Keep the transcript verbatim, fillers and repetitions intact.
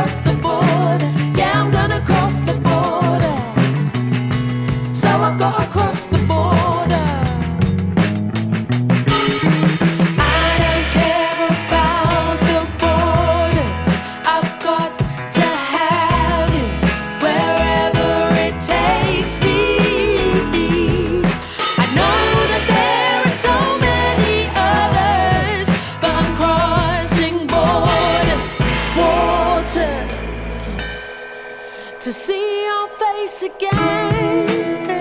cross the border. Yeah, I'm gonna cross the border. So I've gotta cross the border. I don't care about the borders. I've got to have it wherever it takes me. I know that there are so many others, but I'm crossing borders, waters, to see your face again.